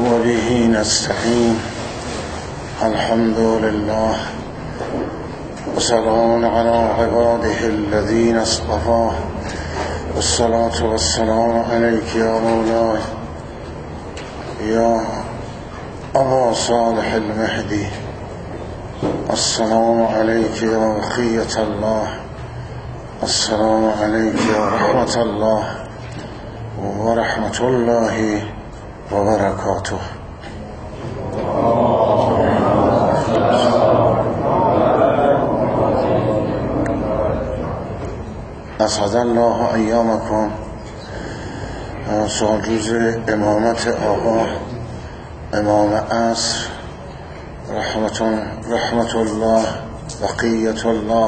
وبه نستعين. الحمد لله وسلام على عباده الذين اصطفى، والصلاة والسلام عليك يا مولاي يا أبا صالح المهدي. السلام عليك يا بقية الله، السلام عليك يا رحمة الله ورحمة الله وبركاته. اسعد الله ایامکم. سال روز امامت آقا امام عصر رحمت الله بقیت الله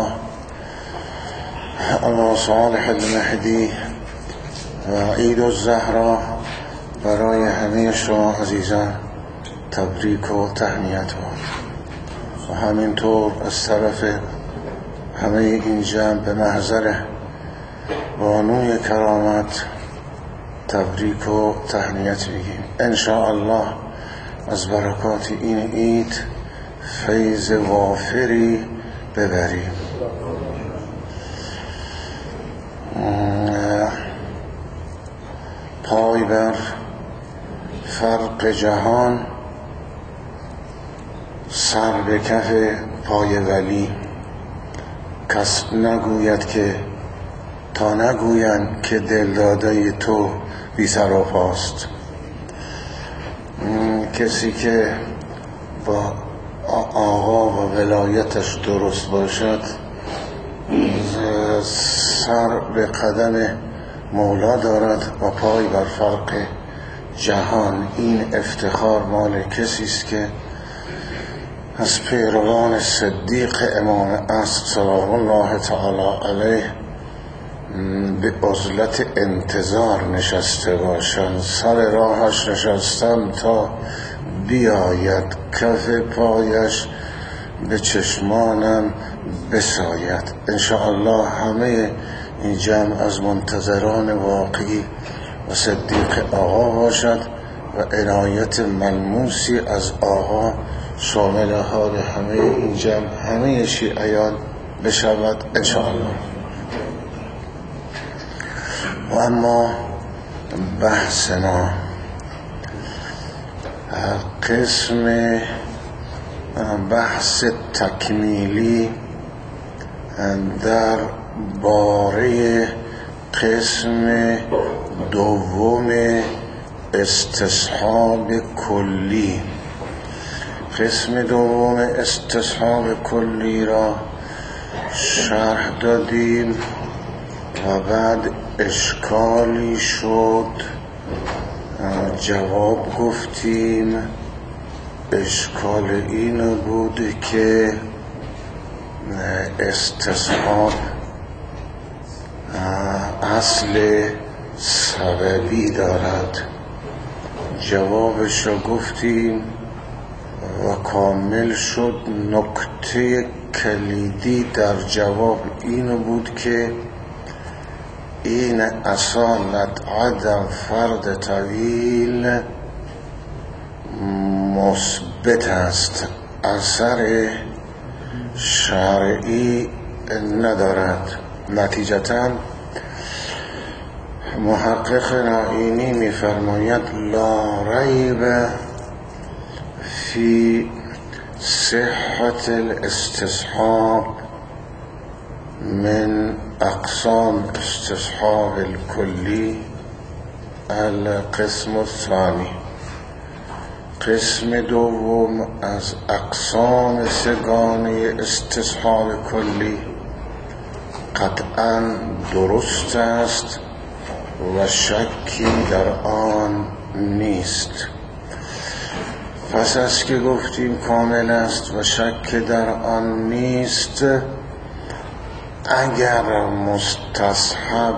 ابا صالح المهدی و عید الزهرا برای همه شما عزیزان تبریک و تهنیت و همینطور از طرف همه این جمع به محضر بانوی کرامت تبریک و تهنیت میگیم. انشاءالله از برکات این عید فیض وافری ببریم. پای بر فرق جهان، سر به کف پای ولی. کس نگوید که تا نگویند که دلداده تو بی سر و پاست. کسی که با آقا و ولایتش درست باشد، سر به قدم مولا دارد و پای بر فرق جهان. این افتخار مال کسی است که از پیروان صدیق امام عصر سلام الله تعالی علیه به عزلت انتظار نشسته باشند. سر راهش نشستم تا بیاید، کف پایش به چشمانم بساید. انشاءالله همه این جمع از منتظران واقعی و صدیق آقا باشد و عنایت ملموسی از آقا شامل حال همه این جمع، همه شیعیان بشود انشاءالله. و اما بحثنا قسم بحث تکمیلی در باره قسم دوم استصحاب کلی. قسم دوم استصحاب کلی را شرح دادیم و بعد اشکالی شد، جواب گفتیم. اشکال این بود که استصحاب اصل سببی دارد. جوابش را گفتیم و کامل شد. نکته کلیدی در جواب این بود که این اصالت عدم فرد طویل مثبت است، اثر شرعی ندارد. نتیجتاً محقق نائینی می‌فرماید لا ریب فی صحت الاستصحاب من اقسام استصحاب الکلی القسم الثانی. قسم دوم از اقسام سگانه استصحاب کلی قطعاً درست است و شکی در آن نیست. پس از که گفتیم کامل است و شک در آن نیست، اگر مستصحب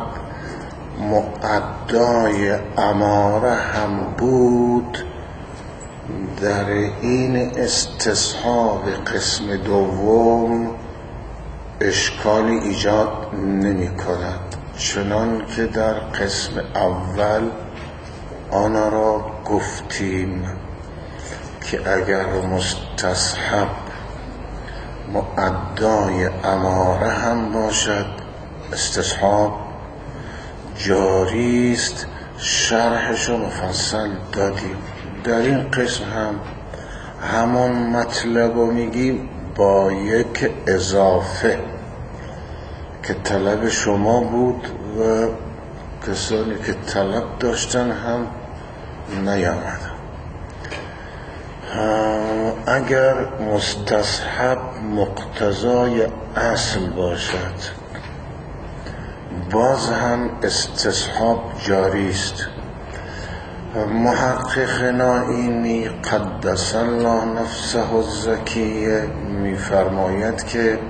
مؤدای اماره هم بود، در این استصحاب قسم دوم اشکالی ایجاد نمی کند، چنان که در قسم اول آن را گفتیم. که اگر مستصحب مؤدای اماره هم باشد استصحاب جاری است. شرحشو مفصل دادیم. در این قسم هم همون مطلب رو میگیم با یک اضافه که طلب شما بود و کسانی که طلب داشتن هم نیامدن. اگر مستصحب مقتضای اصل باشد باز هم استصحاب جاری است. محقق نائینی قدس الله نفسه الزکیه می‌فرماید که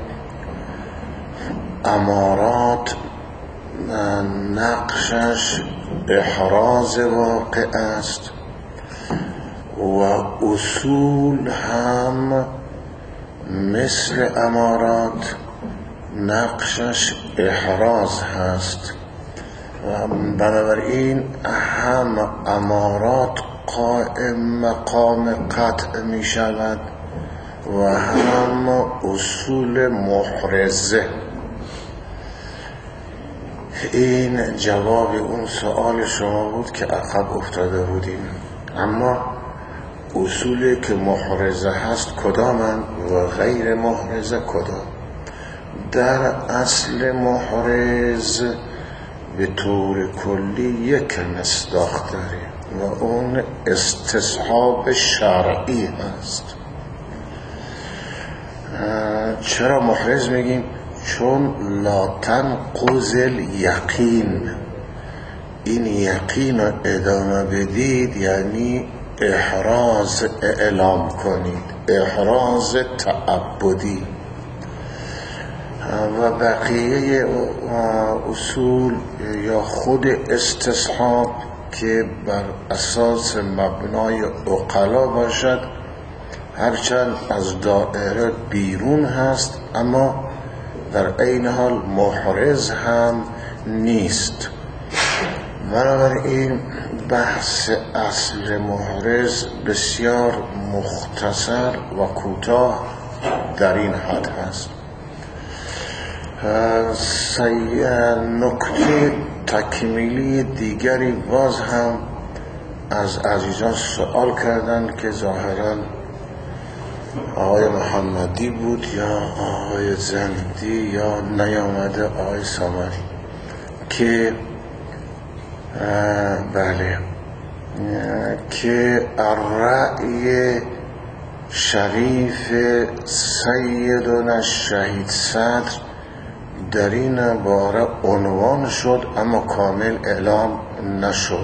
امارات نقشش احراز واقع است و اصول هم مثل امارات نقشش احراز هست و بنابراین هم امارات قائم مقام قطع می شود و هم اصول محرزه. این جواب اون سوال شما بود که عقب افتاده بودیم. اما اصولی که محرزه هست کدامند و غیر محرزه کدام؟ در اصل محرز به طور کلی یک مصداق داره و اون استصحاب شرعی هست. چرا محرز میگیم؟ چون لا تنقض الیقین، این یقین رو ادامه بدید یعنی احراز اعلام کنید، احراز تعبدی. و بقیه اصول یا خود استصحاب که بر اساس مبنای عقلا باشد هرچند از دائره بیرون هست اما در عین حال محرز هم نیست. بنابراین بحث اصل محرز بسیار مختصر و کوتاه در این حد هست. نکته تکمیلی دیگری باز هم از عزیزان سوال کردن که ظاهراً آقای محمدی بود یا آقای زندی یا نیامده آقای سامری که بله که الرأی شریف سیدنا شهید صدر در این باره عنوان شد اما کامل اعلام نشد.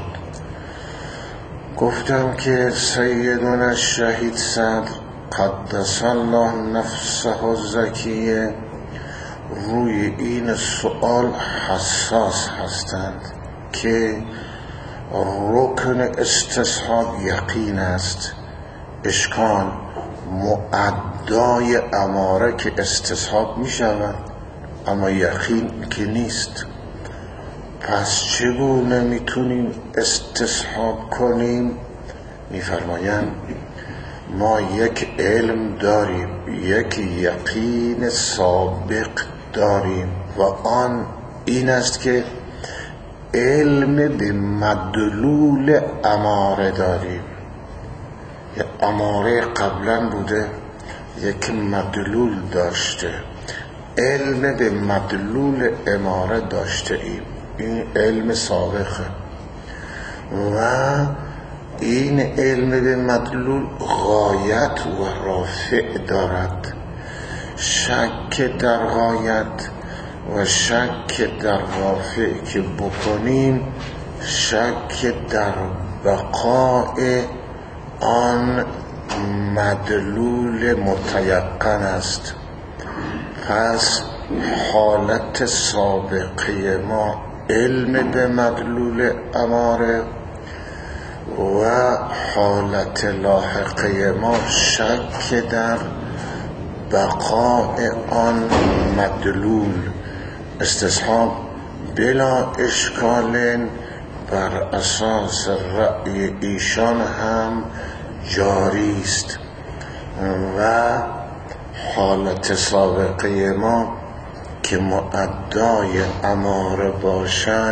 گفتم که سیدنا شهید صدر قدس الله نفسه الزکیه روی این سؤال حساس هستند که رکن استصحاب یقین است. اشکال مؤدای اماره که استصحاب می شود اما یقین که نیست. پس چگونه میتونیم استصحاب کنیم؟ میفرمایند ما یک علم داریم، یک یقین سابق داریم و آن این است که علم به مدلول اماره داریم. یک اماره قبلا بوده یک مدلول داشته، علم به مدلول اماره داشته ایم، این علم سابقه و این علم به مدلول غایت و رافع دارد. شک در غایت و شک در رافع که بکنیم شک در بقاء آن مدلول متیقن است. پس حالت سابقه ما علم به مدلول اماره و حالت لاحقه ما شک در بقاء آن مدلول. استصحاب بلا اشکال بر اساس رأی ایشان هم جاری است و حالت سابقه ما که مؤدای اماره باشد،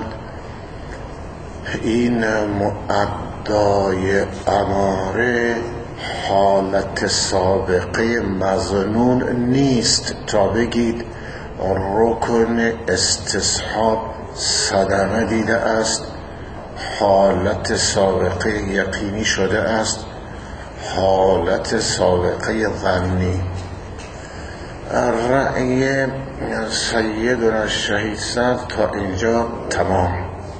این مؤدای اماره حالت سابقه مظنون نیست تا بگید رکن استصحاب صدمه دیده است، حالت سابقه یقینی شده است، حالت سابقه ظنی. رأی سیدنا شهید صدر تا اینجا تمام.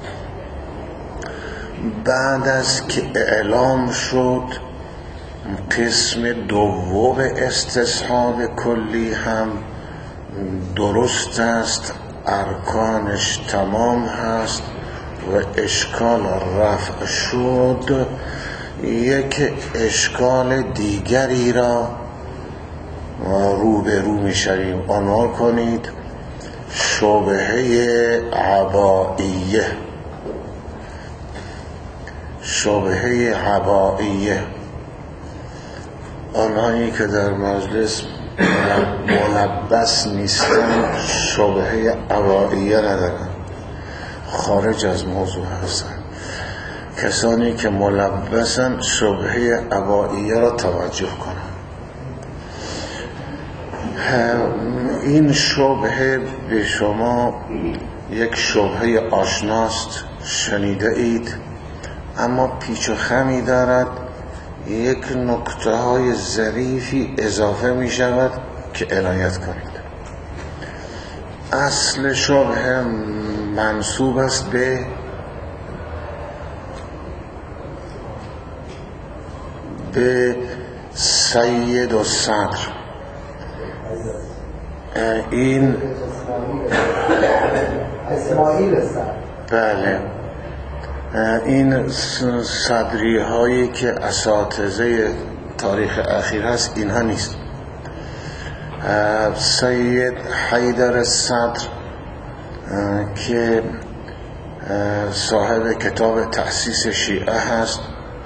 بعد از که اعلام شد قسم دوم استصحاب کلی هم درست است، ارکانش تمام هست و اشکال رفع شد، یک اشکال دیگری را روبرو می‌شویم. عنوان کنید شبهه عبائیه. شبهه عبائیه، آنهایی که در مجلس ملبس نیستن شبهه عبائیه ندارن، خارج از موضوع هستن. کسانی که ملبسن شبهه عبائیه را توجه کنن. این شبهه به شما یک شبهه آشناست، شنیده اید، اما پیچ و خمی دارد، یک نکته های ظریفی اضافه می شود که عنایت کنید. اصل شبهه منسوب است به سید الصدر. این اسماعیل صدر، بله، این صدری هایی که اساتذه تاریخ اخیر هست اینها نیست. سید حیدر صدر که صاحب کتاب تأسیس شیعه هست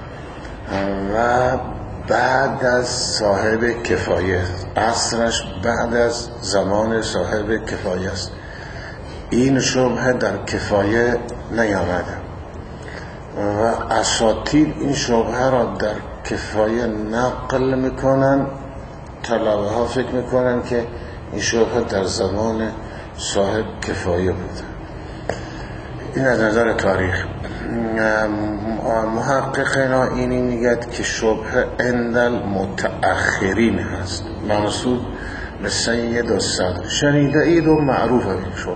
و بعد از صاحب کفایه، عصرش بعد از زمان صاحب کفایه است. این شبهه در کفایه نیامده و اساتید این شبهه را در کفایه نقل میکنن. طلبه ها فکر میکنن که این شبهه در زمان صاحب کفایه بوده. این از نظر تاریخ. محقق اینی میگد که شبهه عند المتأخرین هست، منسوب به سید الصدر. شنیده اید و معروفه این شبهه.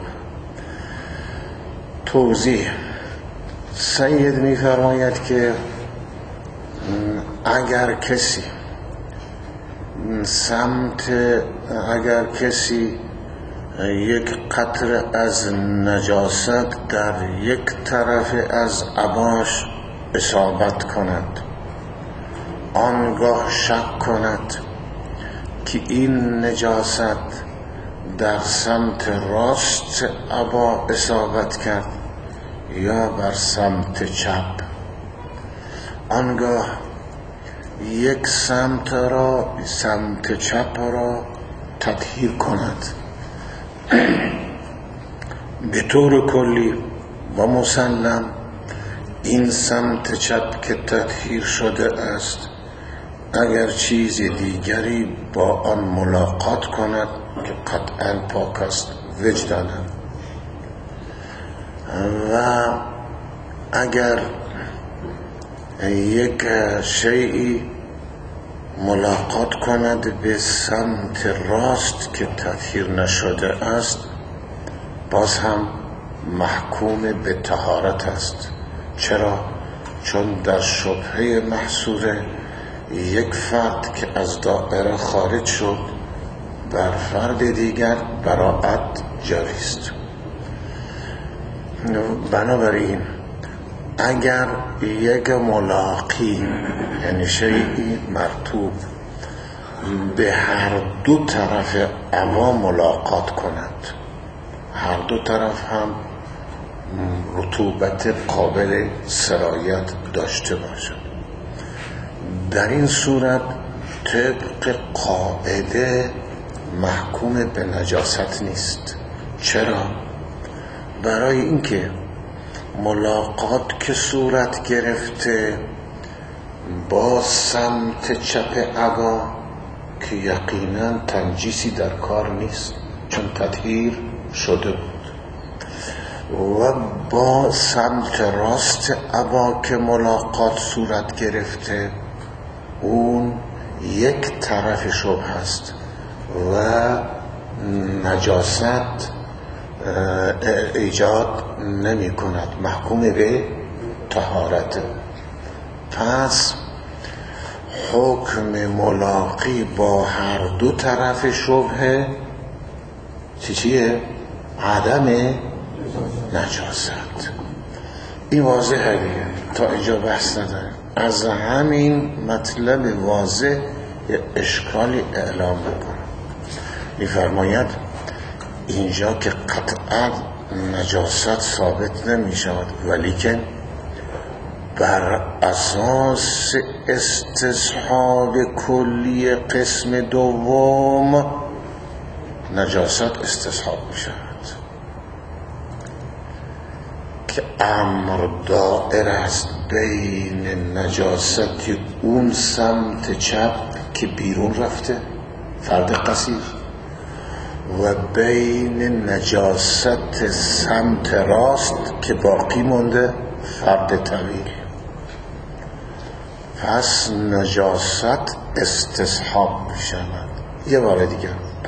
توضیح: سید میفرماید که اگر کسی یک قطره از نجاست در یک طرف از عباش اصابت کند، آنگاه شک کند که این نجاست در سمت راست عبا اصابت کرد یا بر سمت چپ، آنگاه یک سمت چپ را تطهیر کند. به طور کلی و مسلم این سمت چپ که تطهیر شده است، اگر چیز دیگری با آن ملاقات کند که قطعا پاک است وجدانا، و اگر یک شیئی ملاقات کند به سمت راست که تطهیر نشده است، باز هم محکوم به طهارت است. چرا؟ چون در شبهه محصوره یک فرد که از دائره خارج شد بر فرد دیگر براءت جاری است. بنابراین اگر یک ملاقی، یعنی شیئی مرطوب، به هر دو طرف عبا ملاقات کند، هر دو طرف هم رطوبت قابل سرایت داشته باشد، در این صورت طبق قاعده محکوم به نجاست نیست. چرا؟ برای اینکه ملاقات که صورت گرفته با سمت چپ عبا که یقینا تنجیسی در کار نیست چون تطهیر شده بود، و با سمت راست عبا که ملاقات صورت گرفته اون یک طرف شبه است و نجاست ایجاد نمی کند، محکوم به طهارت. پس حکم ملاقی با هر دو طرف شبهه چیه؟ عدم نجاست. این واضحه دیگه، تا اینجا بحث نداره. از همین مطلب واضح یه اشکالی اعلام میکنه، میفرماید اینجا که قطعا نجاست ثابت نمی شود، ولیکن بر اساس استصحاب کلی قسم دوم نجاست استصحاب می شود که امر دائر است بین نجاست اون سمت چپ که بیرون رفته فرد قصیر و بین نجاست سمت راست که باقی مونده فرد طویل. پس نجاست استصحاب می شود. یه بار دیگه،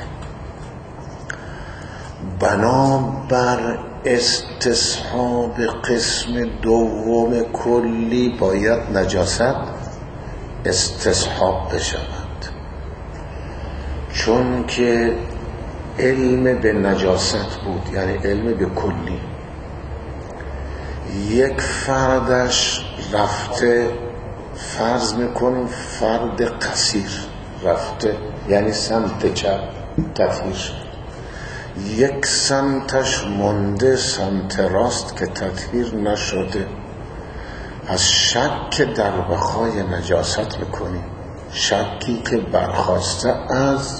بنابر استصحاب قسم دوم کلی باید نجاست استصحاب بشود، چون که علم به نجاست بود، یعنی علم به کلی. یک فردش رفته، فرض میکنیم فرد قصیر رفته، یعنی سمت چپ تطهیر شد، یک سمتش مونده سمت راست که تطهیر نشده. از شک در بقای نجاست بکنیم، شکی که برخواسته از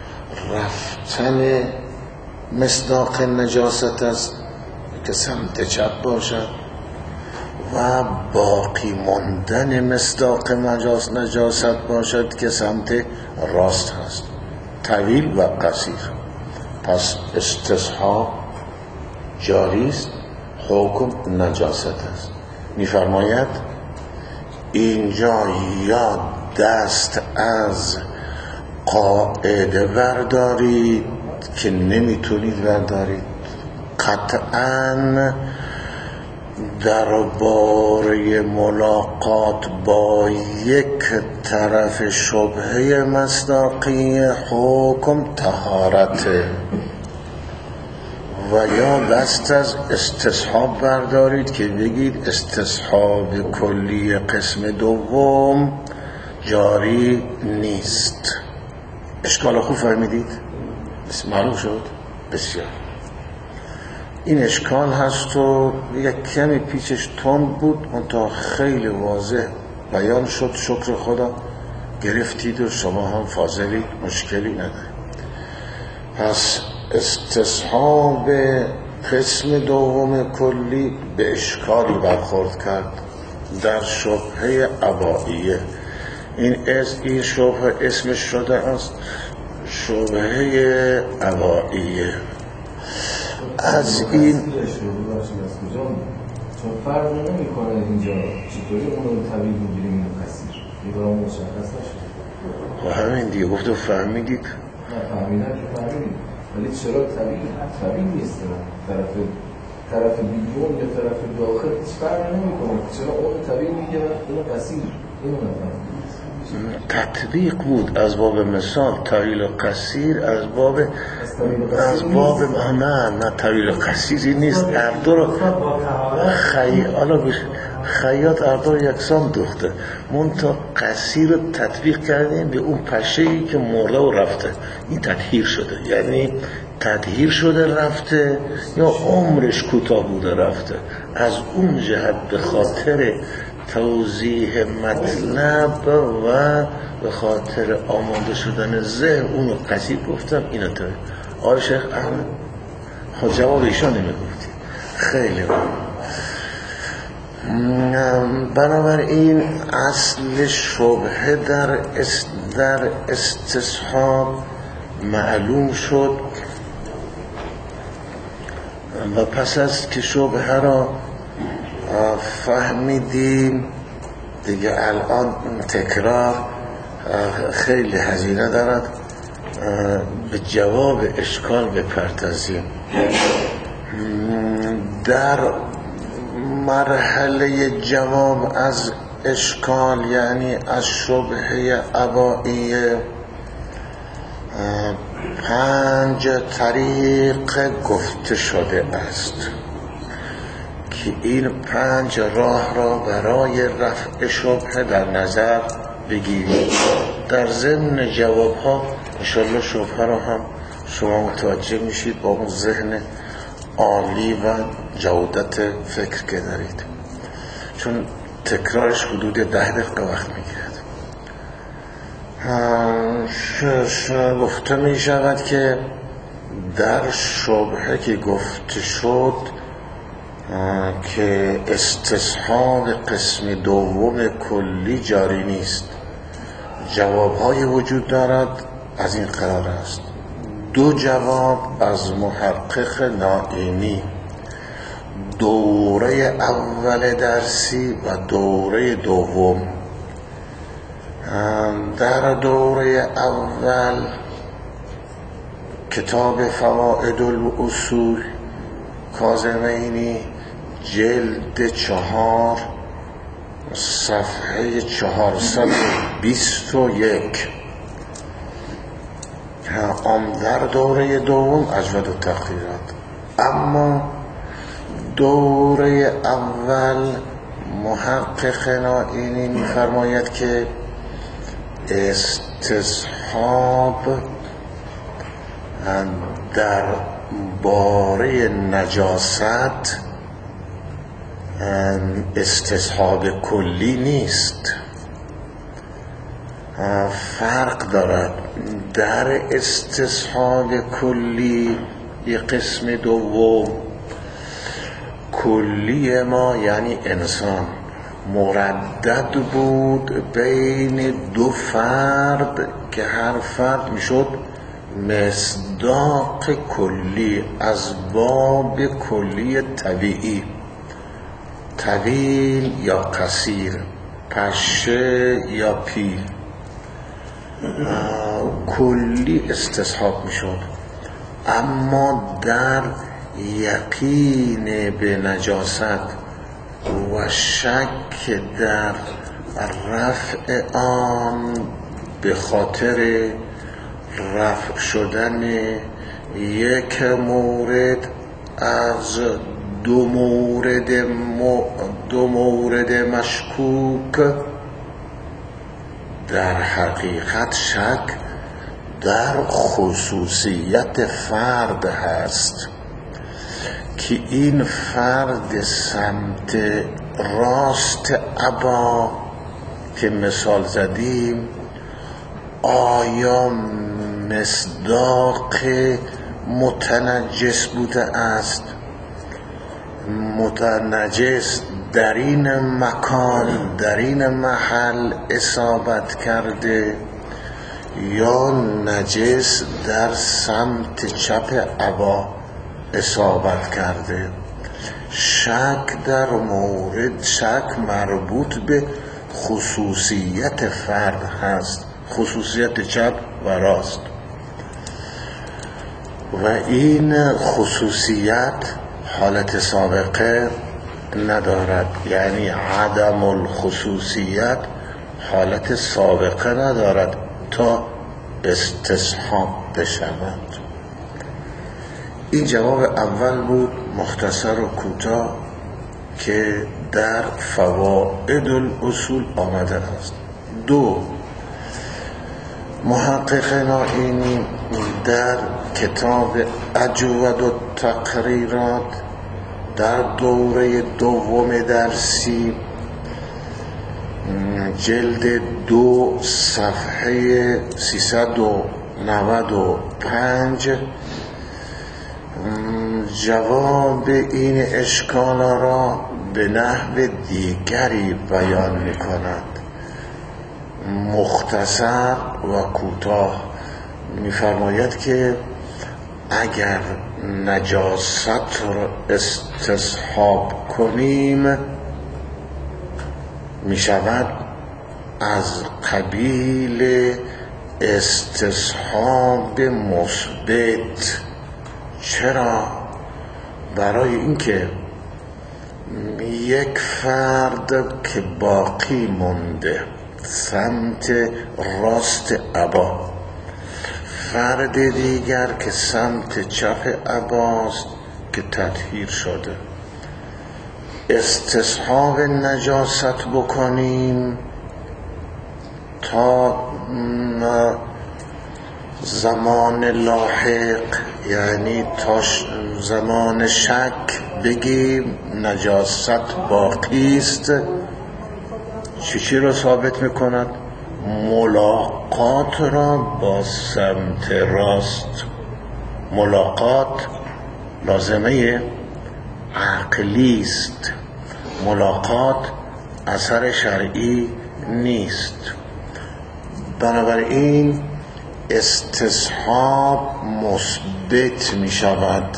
رفتن مصداق نجاست است که سمت چپ باشد و باقی ماندن مصداق نجاست باشد که سمت راست هست، طویل و قصیر. پس استصحاب جاری است، حکم نجاست است. می‌فرماید اینجا یا دست از قاعده بردارید که نمیتونید بردارید، قطعاً درباره ملاقات با یک طرف شبهه مصداقی حکم طهارته، و یا دست از استصحاب بردارید که بگید استصحاب کلی قسم دوم جاری نیست. اشکال خوب فهمیدید؟ معلوم شد؟ بسیار. این اشکال هست و یک کمی پیچش تند بود، منتها خیلی واضح بیان شد. شکر خدا گرفتید و شما هم فاضلید، مشکلی نداره. پس استصحاب قسم دوم کلی به اشکالی برخورد کرد در شبهه عبائیه. این شبهه اسمش شده است شبهه عبائیه. از این چون فرق نمی کنه اینجا چطوری اونو طویل میگیریم اینو قصیر دیگران مشخص نشد. و همین دیگه گفت و فهمیدید؟ نه فهمیدن که فهمیدید، ولی چرا طویل نیست؟ طرف بیرون یا طرف داخل هیچ فرق نمی کنه. چرا اونو طویل میگه اینو قصیر؟ اینو نفهمید. تطبیق بود از باب مثال. طویل و قصیر از باب نه طویل و قصیری نیست. اردو رو خیاط اردو رو یکسان دوخته. منتها قصیر رو تطبیق کردیم به اون پشه‌ای که مرده و رفته. این تطهیر شده، یعنی تطهیر شده رفته یا عمرش کوتاه بوده رفته. از اون جهت به خاطر توضیح مطلب و به خاطر آماده شدن ذهن اونو قصید گفتم. اینو تا آقای شیخ احمد جواب ایشان نمیگفتی. خیلی بنابراین اصل شبهه در استصحاب معلوم شد و پس از که شبهه را فهمیدیم دیگه الان تکرار خیلی هزینه دارد، به جواب اشکال بپردازیم. در مرحله جواب از اشکال یعنی از شبهه عبائیه 5 طریق گفته شده است که این 5 راه را برای رفع شبهه در نظر بگیرید. در ضمن جواب ها انشالله شبهه را هم شما متوجه میشید با اون ذهن عالی و جودت فکر که دارید، چون تکرارش حدود 10 دقیقه وقت میگیرد. گفته می شود که در شبهه که گفته شد که استصحاب قسم دوم کلی جاری نیست، جوابهای وجود دارد. از این قرار است 2 جواب از محقق نائینی، دوره اول درسی و دوره دوم. در دوره اول کتاب فوائد الاصول کاظمینی جلد 4 صفحه 421. در دوره دوم اجود و تقریرات. اما دوره اول محقق نائینی می‌فرماید که استصحاب در باره نجاست استصحاب کلی نیست، فرق دارد. در استصحاب کلی یه قسم دوم، کلی ما یعنی انسان مردد بود بین 2 فرد که هر فرد میشد مصداق کلی از باب کلی طبیعی، طویل یا قصیر، پشه یا پیل، کلی استصحاب میشد. اما در یقین به نجاست و شک در رفع آن به خاطر رفع شدن یک مورد از 2 مورد مشکوک، در حقیقت شک در خصوصیت فرد هست که این فرد سمت راست عبا که مثال زدیم آیا مصداق متنجس بوده است، متنجس در این مکان در این محل اصابت کرده یا نجس در سمت چپ عبا اصابت کرده. شک در مورد شک مربوط به خصوصیت فرد هست، خصوصیت چپ و راست، و این خصوصیت حالت سابقه ندارد، یعنی عدم الخصوصیت حالت سابقه ندارد تا استصحاب بشود. این جواب اول بود، مختصر و کوتاه، که در فوائد الاصول آمده است. 2. محقق نائینی در کتاب اجود و تقریرات در دوره دوم درسی جلد 2 صفحه 395 جواب این اشکال را به نحو دیگری بیان می کند، مختصر و کوتاه. می فرماید که اگر نجاست را استصحاب کنیم می شود از قبیل استصحاب مثبت. چرا؟ برای اینکه یک فرد که باقی مونده سمت راست عبا، فرد دیگر که سمت چپ عباست که تطهیر شده، استصحاب نجاست بکنیم تا زمان لاحق، یعنی تا زمان شک بگیم نجاست باقی است. چی را ثابت میکند؟ ملاقات را با سمت راست. ملاقات لازمه عقلی است، ملاقات اثر شرعی نیست. بنابراین استصحاب مثبت می شود.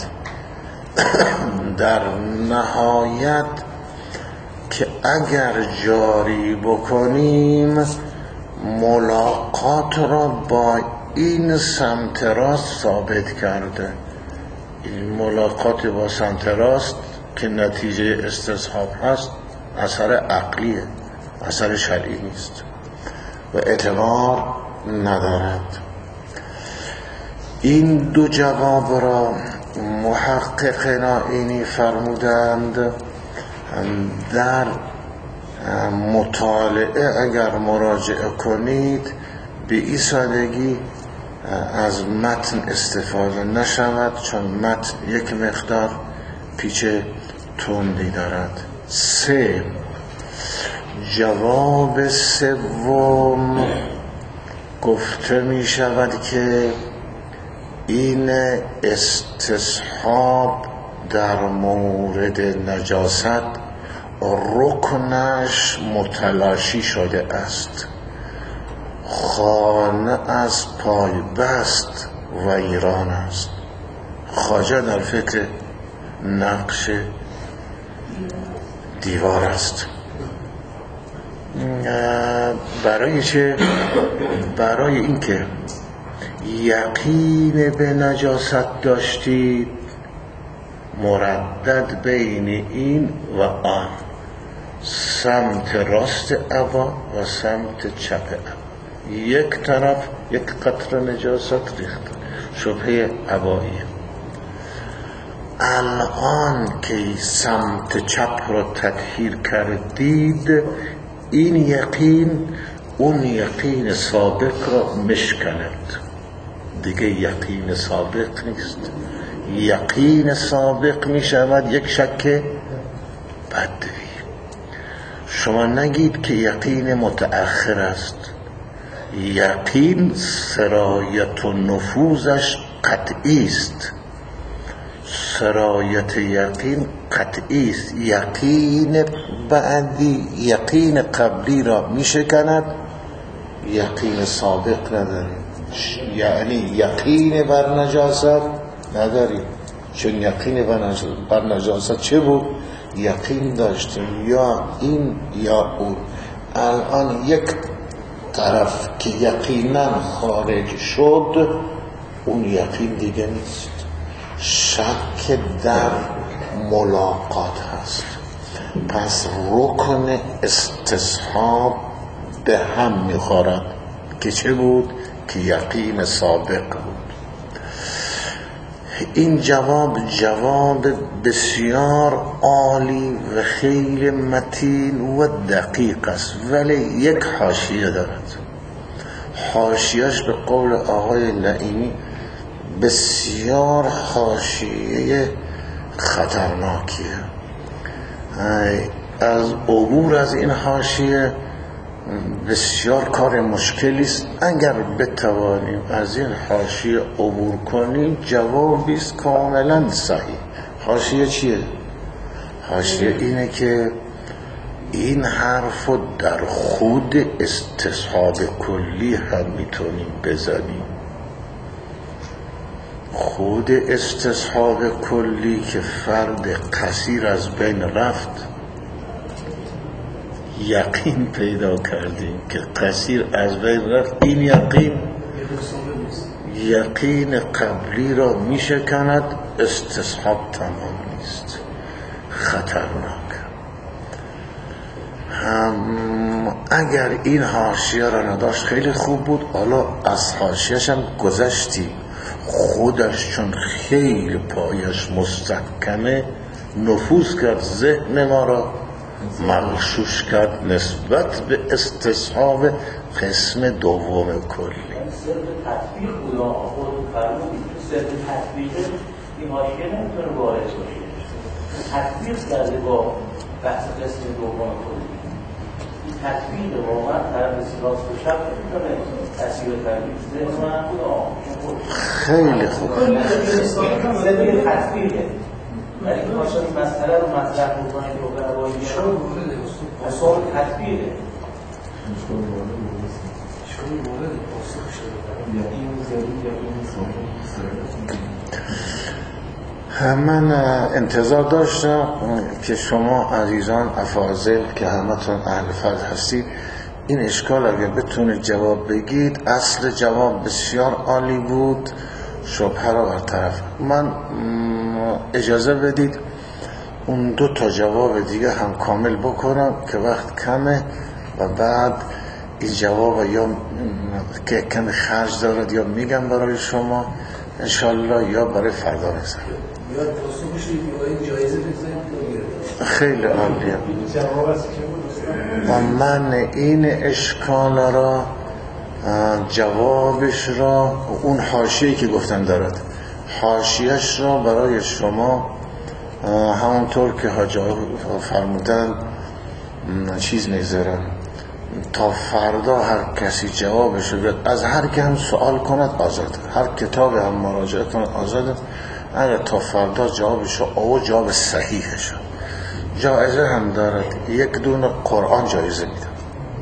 در نهایت که اگر جاری بکنیم ملاقات را با این سمت راست ثابت کرده. این ملاقات با سمت راست که نتیجه استصحاب هست اثر عقلیه، اثر شرعی نیست و اعتبار ندارد. این دو جواب را محقق نائینی فرمودند در مطالعه اگر مراجعه کنید به این سادگی از متن استفاده نشود، چون متن یک مقدار پیچ تندی دارد. 3. جواب سوم گفته می شود که این استصحاب در مورد نجاست رکنش متلاشی شده است، خانه از پای بست و ایران است. خواجه در فکر نقش دیوار است. برای چه؟ برای اینکه یقین به نجاست داشتید مردد بین این و آن، سمت راست عبا و سمت چپ عبا، یک طرف یک قطره نجاست ریخت، شبهه عبایی. الان که سمت چپ را تطهیر کردید این یقین اون یقین سابق را مشکند، دیگه یقین سابق نیست. یقین سابق می شود یک شک بدوی. شما نگید که یقین متأخر است. یقین سرایت و نفوذش قطعی است، سرایت یقین قطعی است. یقین بعدی یقین قبلی را می شکند، یقین سابق نداریم. یعنی یقین بر نجاست نداریم، چون یقین بر نجاست چه بود؟ یقین داشتیم یا این یا اون. الان یک طرف که یقینا خارج شد اون یقین دیگه نیست، شک در ملاقات هست. پس رکن استصحاب به هم میخورد که چه بود؟ که یقین سابق بود. این جواب بسیار عالی و خیلی متین و دقیق است، ولی یک حاشیه دارد. حاشیهش به قول آقای لعینی بسیار حاشیه خطرناکیه. از عبور از این حاشیه بسیار کار مشکلی است. اگر بتوانیم از این حاشیه عبور کنیم جوابی است کاملا صحیح. حاشیه چیه؟ حاشیه اینه که این حرف رو در خود استصحاب کلی هم میتونیم بزنیم. خود استصحاب کلی که فرد قصیر از بین رفت، یقین پیدا کردیم که قصیر از بین رفت، این یقین قبلی را میشکند، استصحاب تمام نیست، خطرناک. اگر این حاشیه را نداشت خیلی خوب بود. حالا از حاشیه‌اش هم گذشتیم، خودش چون خیلی پایش مستحکمه نفوذ کرد، ذهن ما را مغشوش کرد نسبت به استصحاب قسم دوم کلی. صرف تطبیق بود، خود فرمودید صرف تطبیق این حاشیه نمیتونه وارد باشه. تطبیق کرده با بحث قسم دوم کلی. این تطبیق واقعا طرف راست و چپ نمیتونه تاثیر تطبیق ذهن من بود. خیلی خوب. صرف تطبیقه. ولی که باشد مسئله رو مطرح بکنید و برای اصول تطبیقه. من انتظار داشتم که شما عزیزان افاضل که همتون اهل فضل هستید این اشکال اگر بتونید جواب بگید، اصل جواب بسیار عالی بود، شبهه را برطرف. من اجازه بدید اون 2 تا جواب دیگه هم کامل بکنم که وقت کمه و بعد این جواب یا که کمی خرج دارد یا میگم برای شما انشالله یا برای فردا نزم. خیلی عالیه. و من این اشکال را جوابش را اون حاشیه‌ای که گفتن دارد، حاشیه‌اش را برای شما همونطور که حاجی فرمودن چیز میذارم تا فردا هر کسی جوابش رو از هر که هم سوال کند آزاد، هر کتاب هم مراجعه کند آزاد. اگر تا فردا جوابش رو جواب صحیحش جایزه هم دارد، 1 دونه قرآن جایزه میدم.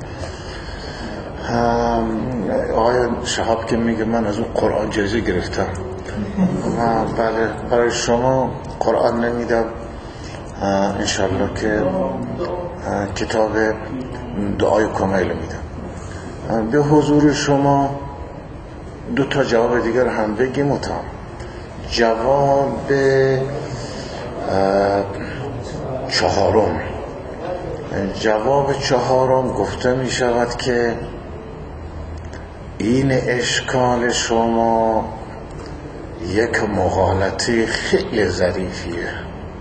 آقای شهاب که میگه من از اون قرآن جایزه گرفتم، بله برای شما قرآن نمیدم، انشالله که کتاب دعای کمیل میدم. به حضور شما 2 تا جواب دیگر هم بگیم و تمام. جواب 4م، جواب 4م گفته می شود که این اشکال شما یک مغالطه خیلی ظریفیه.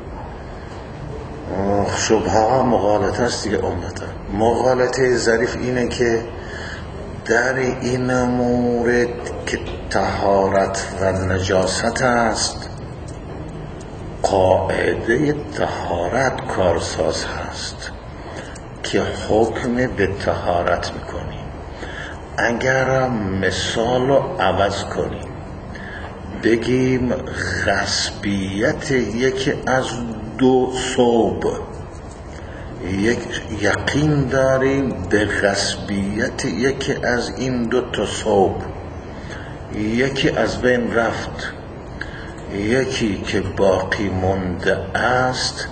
شبهه مغالطه است دیگه امتا. مغالطه ظریف اینه که در این مورد که طهارت و نجاست است، قاعده طهارت کارساز هست که حکم به طهارت میکنیم. اگر مثال رو عوض کنیم بگیم غصبیت یکی از 2 ثوب، یقین داریم به غصبیت یکی از این 2 تا ثوب، یکی از بین رفت، یکی که باقی مونده است،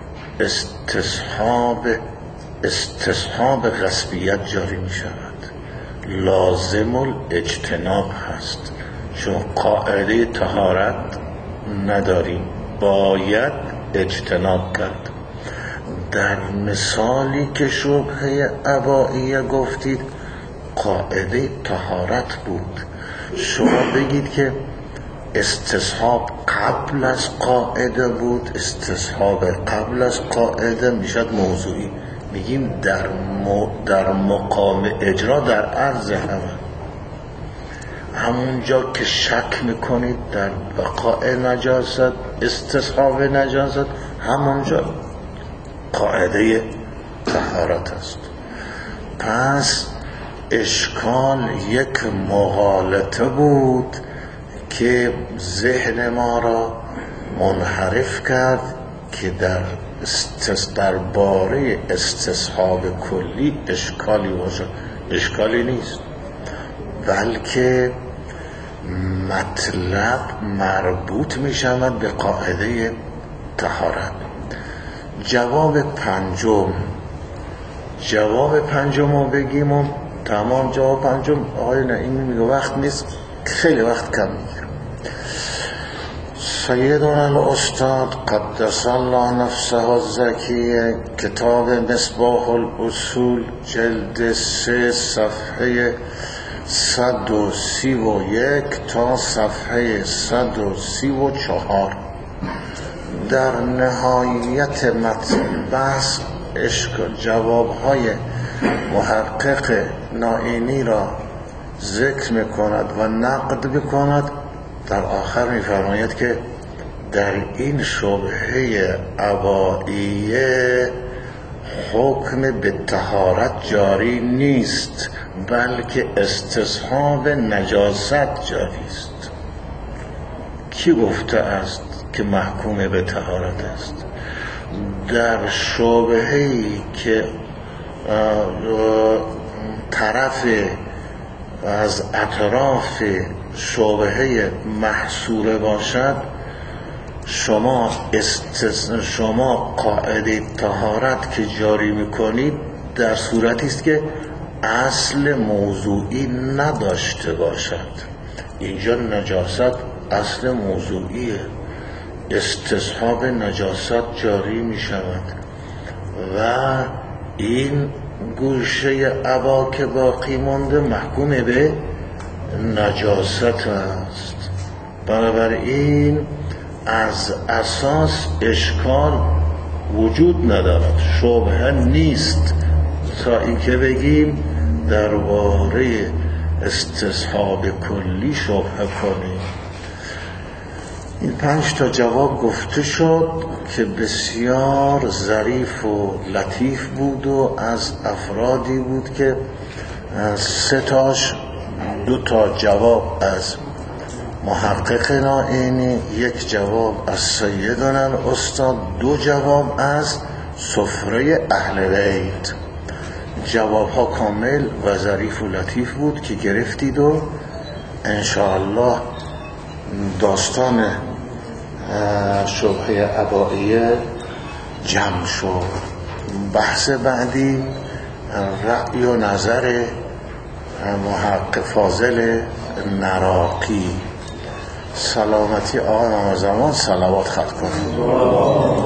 استصحاب غصبیت جاری می شود. لازم الاجتناب هست، چون قاعده طهارت نداریم، باید اجتناب کرد. در مثالی که شبهه ابائیه گفتید قاعده طهارت بود، شما بگید که استصحاب قبل از قاعده بود، استصحاب قبل از قاعده میشد موضوعی. میگیم در مقام اجرا در عرض همونجا که شک میکنید در بقاء نجاست، استصحاب نجاست، همونجا قاعده طهارت است. پس اشکال یک مغالطه بود که ذهن ما را منحرف کرد که در باره استصحاب کلی اشکالی باشد. اشکالی نیست، بلکه مطلب مربوط می شود به قاعده طهارت. جواب پنجم رو بگیم و تمام. جواب پنجم آقای نعیمی میگه وقت نیست، خیلی وقت کم میگیره. سیدنا الاستاد قدس الله نفسه الزکیه، کتاب مصباح الاصول، جلد 3، صفحه 131 تا صفحه 134 در نهایت متن بحث جوابهای محقق نائینی را ذکر میکند و نقد میکند. در آخر میفرماید که در این شبهه عبائیه حکم به طهارت جاری نیست، بلکه استصحاب نجاست جاری است. کی گفته است که محکوم به طهارت است؟ در شبهه‌ای که طرف از اطراف شبهه محصوره باشد، شما قاعده طهارت که جاری میکنید در صورتی است که اصل موضوعی نداشته باشد. اینجا نجاست اصل موضوعیه، استصحاب نجاست جاری می شود و این گوشه عبا که باقی مانده محکوم به نجاست است. بنابراین از اساس اشکال وجود ندارد، شبهه نیست تا اینکه بگیم درباره استصحاب کلی شبهه کنیم. این 5 تا جواب گفته شد که بسیار ظریف و لطیف بود و از افرادی بود که 3 تاش 2 تا جواب از محقق نائینی، 1 جواب از سیدنا استاد، 2 جواب از سفره اهل بیت. جواب ها کامل و ظریف و لطیف بود که گرفتید و انشاءالله داستان شبهه عبائیه جمع شد. بحث بعدی رأی و نظر محقق فاضل نراقی. سلامتی آقای امام زمان، صلوات ختم کنید.